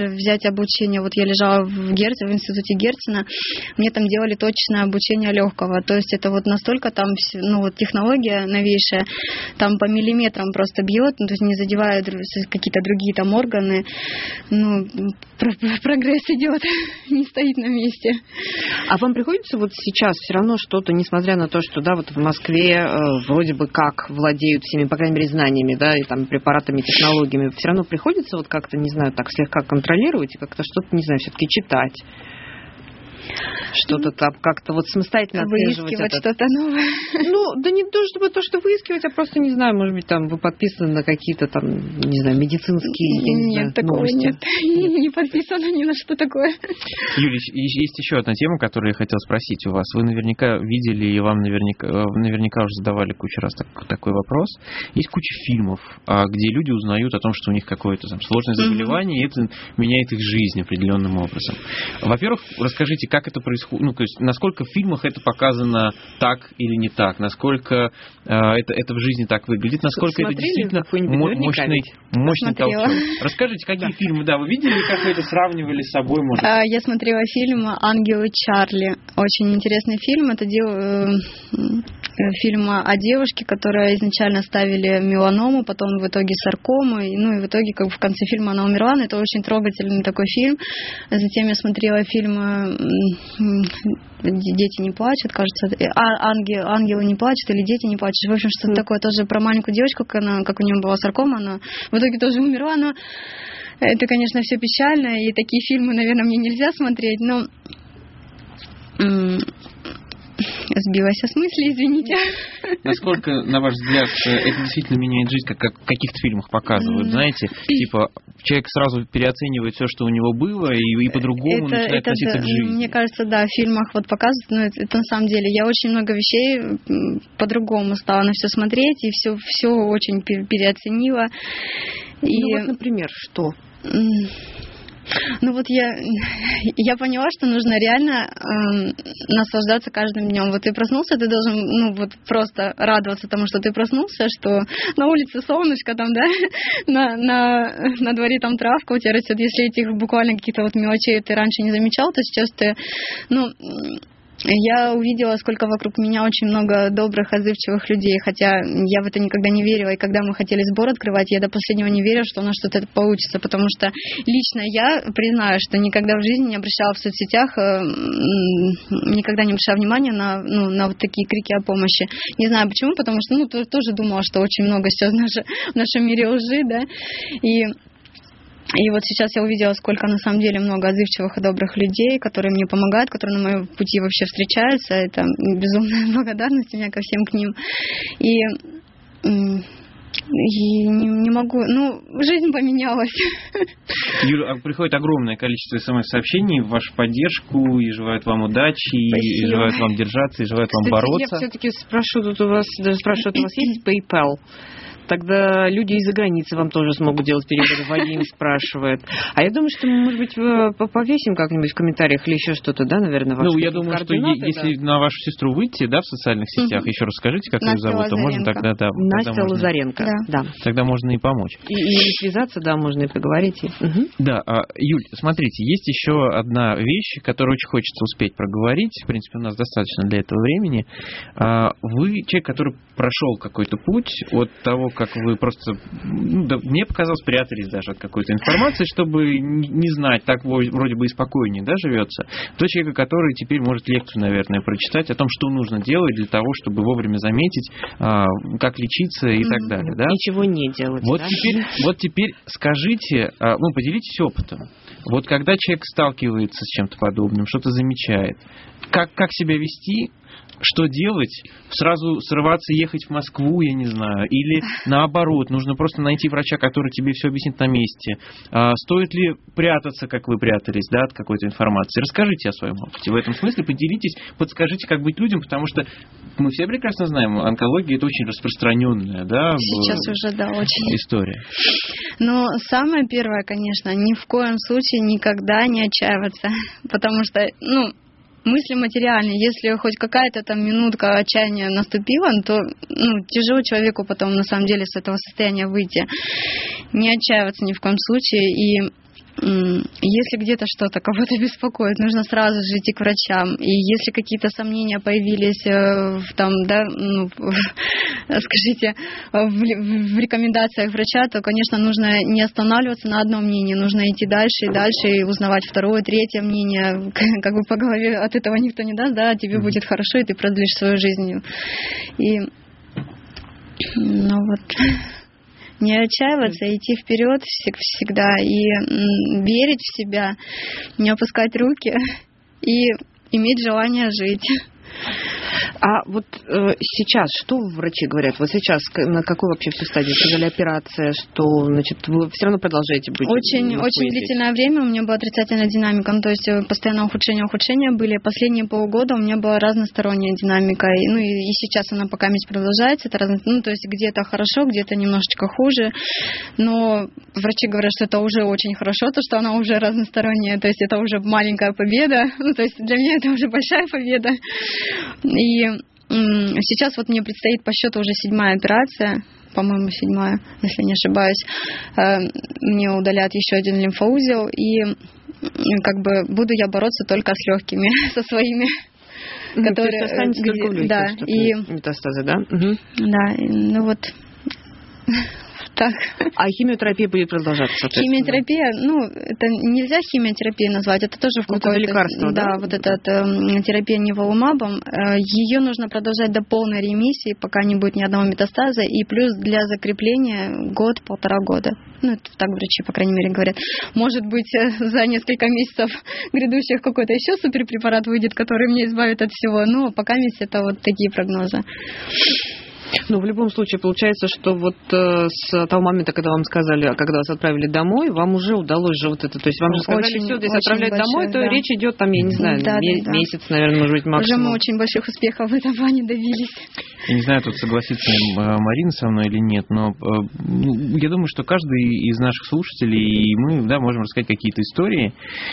взять обучение, вот я лежала в Герце, в институте Герцена, мне там делали точное обучение легкого, то есть это вот настолько там, ну вот технология новейшая, там по миллиметрам просто бьет, ну, то есть не задевая какие-то другие там органы, ну, прогресс идет, не стоит на месте. А вам приходится вот сейчас все равно что-то, несмотря на то, что, да, вот в Москве э, вроде бы как владеют всеми, по крайней мере, знаниями, да, и там препаратами, технологиями, все равно приходится вот как-то, не знаю, так слегка контролировать и как-то что-то, не знаю, все-таки читать? Что-то там как-то вот самостоятельно выискивать этот... что-то новое. Ну, да не то, чтобы то, что выискивать, а просто, не знаю, может быть, там вы подписаны на какие-то там, не знаю, медицинские, я не нет, знаю, такого новости. Нет, нет, не подписана ни на что такое. Юлия, есть еще одна тема, которую я хотел спросить у вас. Вы наверняка видели, и вам наверняка, наверняка уже задавали кучу раз так, такой вопрос. Есть куча фильмов, где люди узнают о том, что у них какое-то там сложное заболевание, mm-hmm. и это меняет их жизнь определенным образом. Во-первых, расскажите, как это происходит, ну, то есть, насколько в фильмах это показано так или не так, насколько э, это, это в жизни так выглядит, насколько Смотрели это действительно мо- мощный, мощный толчок. Расскажите, какие да. фильмы, да, вы видели, как вы это сравнивали с собой, может? Я смотрела фильм «Ангелы Чарли». Очень интересный фильм. Это дев... фильм о девушке, которая изначально ставили меланому, потом в итоге саркому, ну и в итоге как бы в конце фильма она умерла. Но это очень трогательный такой фильм. Затем я смотрела фильм «Дети не плачут», кажется, а, ангел, «Ангелы не плачут» или «Дети не плачут». В общем, что-то mm. такое тоже про маленькую девочку, как, она, как у нее была саркома, она в итоге тоже умерла, но это, конечно, все печально, и такие фильмы, наверное, мне нельзя смотреть, но... Сбилась с мысли, извините. Насколько, на ваш взгляд, это действительно меняет жизнь, как, как в каких-то фильмах показывают, mm-hmm. знаете? Типа, человек сразу переоценивает все, что у него было, и, и по-другому это, начинает это, относиться да, к жизни. Мне кажется, да, в фильмах вот показывают, но это, это на самом деле, я очень много вещей по-другому стала на все смотреть, и все, все очень переоценила. И... Ну вот, например, что? Ну вот я, я поняла, что нужно реально э, наслаждаться каждым днем. Вот ты проснулся, ты должен, ну вот просто радоваться тому, что ты проснулся, что на улице солнышко там, да, на, на, на дворе там травка у тебя растет. Если этих буквально каких-то вот мелочей ты раньше не замечал, то сейчас ты, ну... Я увидела, сколько вокруг меня очень много добрых, отзывчивых людей, хотя я в это никогда не верила. И когда мы хотели сбор открывать, я до последнего не верила, что у нас что-то получится, потому что лично я признаю, что никогда в жизни не обращала в соцсетях, никогда не обращала внимания на, ну, на вот такие крики о помощи. Не знаю почему, потому что ну, тоже думала, что очень много сейчас в, наше, в нашем мире лжи, да, и... И вот сейчас я увидела, сколько на самом деле много отзывчивых и добрых людей, которые мне помогают, которые на моем пути вообще встречаются. Это безумная благодарность у меня ко всем к ним. И, и не, не могу... Ну, жизнь поменялась. Юля, приходит огромное количество смс-сообщений в вашу поддержку, и желают вам удачи, и желают вам держаться, и желают вам Кстати, бороться. Я все-таки спрошу, тут у вас, даже спрашивают, у вас есть PayPal? Тогда люди из-за границы вам тоже смогут делать переводы. Вадим спрашивает. А я думаю, что мы, может быть, повесим как-нибудь в комментариях или еще что-то, да, наверное, ваши Ну, я думаю, что е- да? если на вашу сестру выйти, да, в социальных сетях, еще расскажите, как ее зовут, то можно тогда, да. Настя тогда Лазаренко. Можно, да. Тогда можно и помочь. И, и связаться, да, можно и поговорить. Угу. Да, Юль, смотрите, есть еще одна вещь, которую очень хочется успеть проговорить. В принципе, у нас достаточно для этого времени. Вы человек, который прошел какой-то путь от того, как вы просто, ну, да, мне показалось, прятались даже от какой-то информации, чтобы не знать, так вроде бы и спокойнее, да, живется, до человека, который теперь может лекцию, наверное, прочитать о том, что нужно делать для того, чтобы вовремя заметить, как лечиться и mm-hmm. так далее. Да? Ничего не делать. Вот, да? теперь, вот теперь скажите, ну, поделитесь опытом. Вот когда человек сталкивается с чем-то подобным, что-то замечает, как, как себя вести, что делать? Сразу срываться, ехать в Москву, я не знаю, или наоборот, нужно просто найти врача, который тебе все объяснит на месте. А, стоит ли прятаться, как вы прятались, да, от какой-то информации? Расскажите о своем опыте. В этом смысле поделитесь, подскажите, как быть людям, потому что мы все прекрасно знаем, онкология — это очень распространенная, да, сейчас уже, да, очень история. Но самое первое, конечно, ни в коем случае никогда не отчаиваться, потому что, ну, мысли материальные. Если хоть какая-то там минутка отчаяния наступила, то ну, тяжело человеку потом на самом деле с этого состояния выйти. Не отчаиваться ни в коем случае. И если где-то что-то кого-то беспокоит, нужно сразу же идти к врачам. И если какие-то сомнения появились в, там, да, ну, скажите, в, в рекомендациях врача, то, конечно, нужно не останавливаться на одном мнении, нужно идти дальше и дальше и узнавать второе, третье мнение. Как бы по голове от этого никто не даст, да, тебе будет хорошо, и ты продлишь свою жизнь. И, ну вот... Не отчаиваться, идти вперед всегда и верить в себя, не опускать руки и иметь желание жить. А вот э, сейчас что врачи говорят? Вот сейчас на какой вообще все стадии? Сказали операция, что, значит, вы все равно продолжаете быть? Очень, очень длительное время у меня была отрицательная динамика, ну, то есть постоянно ухудшение, ухудшение были. Последние полгода у меня была разносторонняя динамика, и, ну и, и сейчас она пока месяц продолжается. Это разно, ну, то есть где-то хорошо, где-то немножечко хуже, но врачи говорят, что это уже очень хорошо, то, что она уже разносторонняя, то есть это уже маленькая победа, ну, то есть для меня это уже большая победа. И сейчас вот мне предстоит по счету уже седьмая операция, по-моему, седьмая, если не ошибаюсь. Мне удалят еще один лимфоузел, и как бы буду я бороться только с легкими, со своими, ну, которые... Останется где, только в легких, да, и метастазы, да? Угу. Да, ну вот... Так. А химиотерапия будет продолжаться? Химиотерапия, ну, это нельзя химиотерапией назвать, это тоже в какой-то... Это лекарство, да? Да, вот эта э, терапия неволумабом. Э, ее нужно продолжать до полной ремиссии, пока не будет ни одного метастаза, и плюс для закрепления год-полтора года. Ну, это так врачи, по крайней мере, говорят. Может быть, за несколько месяцев грядущих какой-то еще суперпрепарат выйдет, который меня избавит от всего, но пока месяц это вот такие прогнозы. Ну, в любом случае, получается, что вот э, с того момента, когда вам сказали, когда вас отправили домой, вам уже удалось же вот это, то есть вам же сказали, очень, все, если отправлять большой, домой, то да. Речь идет там, я не знаю, да, ме- да, месяц, да. наверное, может быть, максимум. Уже мы очень больших успехов в этом плане добились. Я не знаю, тут согласится Марина со мной или нет, но ну, я думаю, что каждый из наших слушателей, и мы, да, можем рассказать какие-то истории,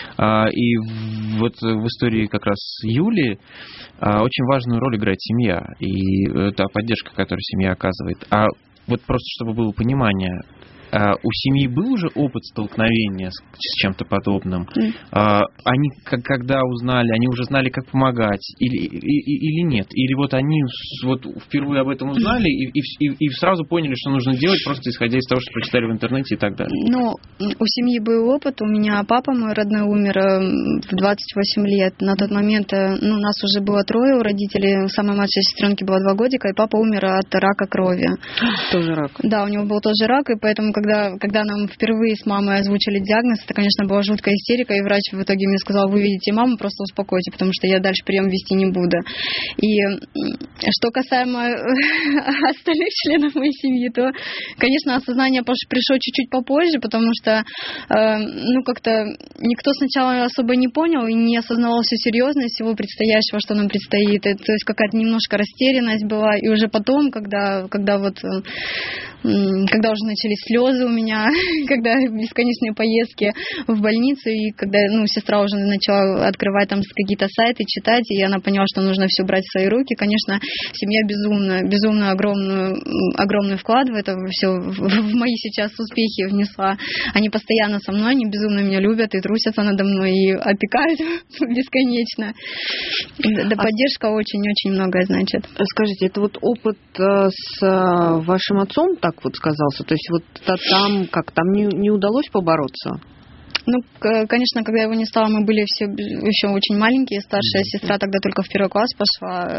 и вот в истории как раз Юли очень важную роль играет семья, и та поддержка, которую семья оказывает. А вот просто чтобы было понимание, у семьи был уже опыт столкновения с, с чем-то подобным? Mm. Они, когда узнали, они уже знали, как помогать, или, и, или нет? Или вот они вот впервые об этом узнали и, и, и сразу поняли, что нужно делать, просто исходя из того, что прочитали в интернете и так далее? Ну, у семьи был опыт. У меня папа мой родной умер в двадцать восемь лет. На тот момент ну, нас уже было трое у родителей. У самой младшей сестренки было два годика, и папа умер от рака крови. Тоже рак? Да, у него был тоже рак, и поэтому Когда, когда нам впервые с мамой озвучили диагноз, это, конечно, была жуткая истерика, и врач в итоге мне сказал: вы видите маму, просто успокойте, потому что я дальше прием вести не буду. И что касаемо остальных членов моей семьи, то, конечно, осознание пришло чуть-чуть попозже, потому что, ну, как-то никто сначала особо не понял и не осознавал всю серьезность всего предстоящего, что нам предстоит. То есть какая-то немножко растерянность была, и уже потом, когда, когда вот, когда уже начались слезы у меня, когда бесконечные поездки в больницу, и когда, ну, сестра уже начала открывать там какие-то сайты, читать, и она поняла, что нужно все брать в свои руки. Конечно, семья безумно, безумно огромную, огромный вклад в это все, в мои сейчас успехи внесла. Они постоянно со мной, они безумно меня любят и трусятся надо мной, и опекают бесконечно. Да, поддержка очень-очень многое значит. Скажите, это вот опыт с вашим отцом так вот сказался? То есть вот там, как там не, не удалось побороться? Ну, конечно, когда его не стало, мы были все еще очень маленькие. Старшая сестра тогда только в первый класс пошла.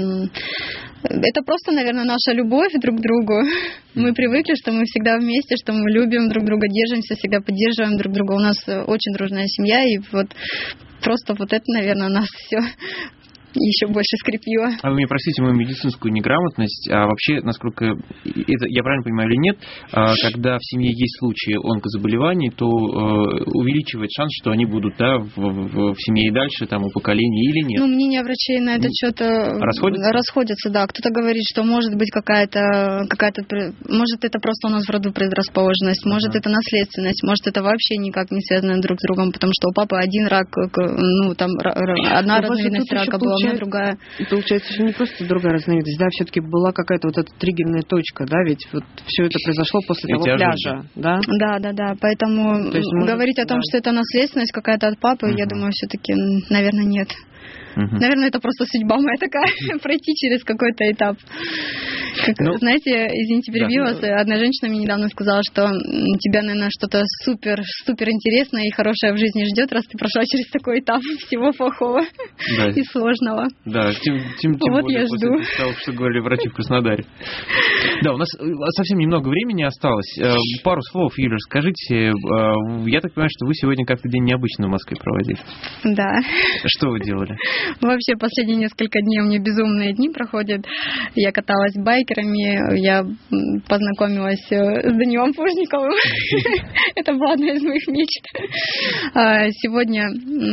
Это просто, наверное, наша любовь друг к другу. Мы привыкли, что мы всегда вместе, что мы любим друг друга, держимся, всегда поддерживаем друг друга. У нас очень дружная семья, и вот просто вот это, наверное, нас все еще больше скрепило. А вы мне простите мою медицинскую неграмотность, а вообще, насколько это, я правильно понимаю или нет, когда в семье есть случаи онкозаболеваний, то увеличивает шанс, что они будут, да, в, в, в семье и дальше, там, у поколений, или нет? Ну, мнения врачей на этот счет расходятся? Расходятся, да. Кто-то говорит, что может быть какая-то, какая-то, может это просто у нас в роду предрасположенность, может uh-huh. это наследственность, может это вообще никак не связано друг с другом, потому что у папы один рак, ну, там одна разновидность рака была. совершенно другая. Получается, еще не просто другая разновидность, да, все-таки была какая-то вот эта триггерная точка, да, ведь вот все это произошло после Эти того пляжа, да? Да, да, да, поэтому есть, говорить может, о том, да. что это наследственность какая-то от папы, угу. я думаю, все-таки, наверное, нет. Угу. Наверное, это просто судьба моя такая, пройти через какой-то этап. Как, ну, знаете, извините, перебью вас, да. одна женщина мне недавно сказала, что тебя, наверное, что-то супер, супер интересное и хорошее в жизни ждет, раз ты прошла через такой этап всего плохого да. и сложного. Да, тем, тем, тем вот более я жду. После того, что говорили врачи в Краснодаре. Да, у нас совсем немного времени осталось. Пару слов, Юля, скажите, я так понимаю, что вы сегодня как-то день необычный в Москве проводили. Да. Что вы делали? Вообще, последние несколько дней у меня безумные дни проходят. Я каталась байкерами, я познакомилась с Данилом Плужниковым. Это была одна из моих мечт. Сегодня...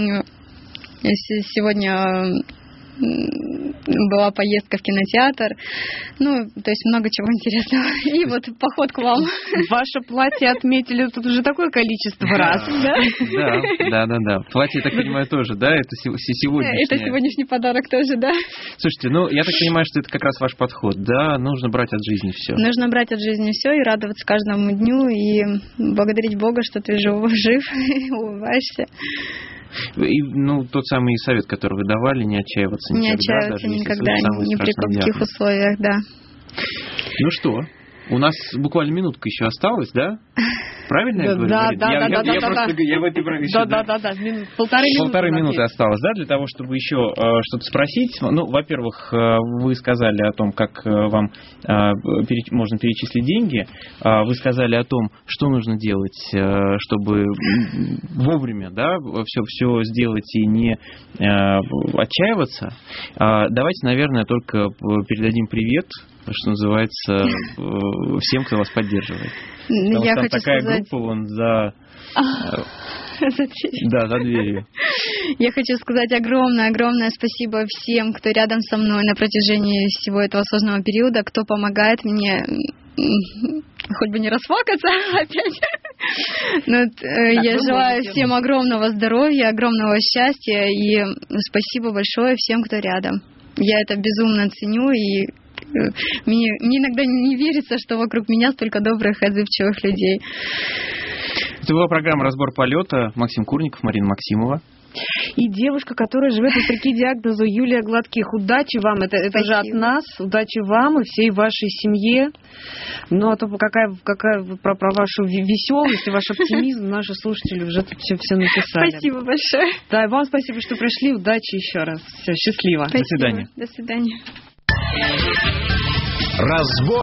Сегодня... была поездка в кинотеатр, ну, то есть много чего интересного. И вот поход к вам. Ваше платье отметили тут уже такое количество раз, да? Да, да, да, да. Платье, я так понимаю, тоже, да? Это сегодняшнее. Это сегодняшний подарок тоже, да. Слушайте, ну, я так понимаю, что это как раз ваш подход, да? Нужно брать от жизни все. Нужно брать от жизни все и радоваться каждому дню, и благодарить Бога, что ты жив, жив улыбаешься. И, ну, тот самый совет, который вы давали, не отчаиваться никогда. Не отчаиваться даже никогда, ни при каких условиях, да. Ну что, у нас буквально минутка еще осталась, да? Правильно я говорю? Да, да, я, да, я, да, я да, просто, да. Я в этой программе да, да, да, да, Мин... полторы минуты. Полторы минуты осталось, да, для того, чтобы еще э, что-то спросить. Ну, во-первых, э, вы сказали о том, как э, вам э, переч... можно перечислить деньги. Э, вы сказали о том, что нужно делать, э, чтобы вовремя, да, все, все сделать и не э, отчаиваться. Э, давайте, наверное, только передадим привет, что называется, всем, кто вас поддерживает. Потому я что хочу такая сказать... группа, вон за... За дверью. Да, за дверью. Я хочу сказать огромное-огромное спасибо всем, кто рядом со мной на протяжении всего этого сложного периода, кто помогает мне хоть бы не расфакаться опять. Но, э, я желаю всем огромного здоровья, огромного счастья и спасибо большое всем, кто рядом. Я это безумно ценю и Мне, мне иногда не верится, что вокруг меня столько добрых, отзывчивых людей. Это была программа «Разбор полета». Максим Курников, Марина Максимова. И девушка, которая живет вопреки диагнозу, Юлия Гладких. Удачи вам, это, это же от нас. Удачи вам и всей вашей семье. Ну, а то какая, какая про, про вашу веселость и ваш оптимизм наши слушатели уже тут все, все написали. Спасибо большое. Да, и вам спасибо, что пришли. Удачи еще раз. Все, счастливо. Спасибо. До свидания. До свидания. Разбор.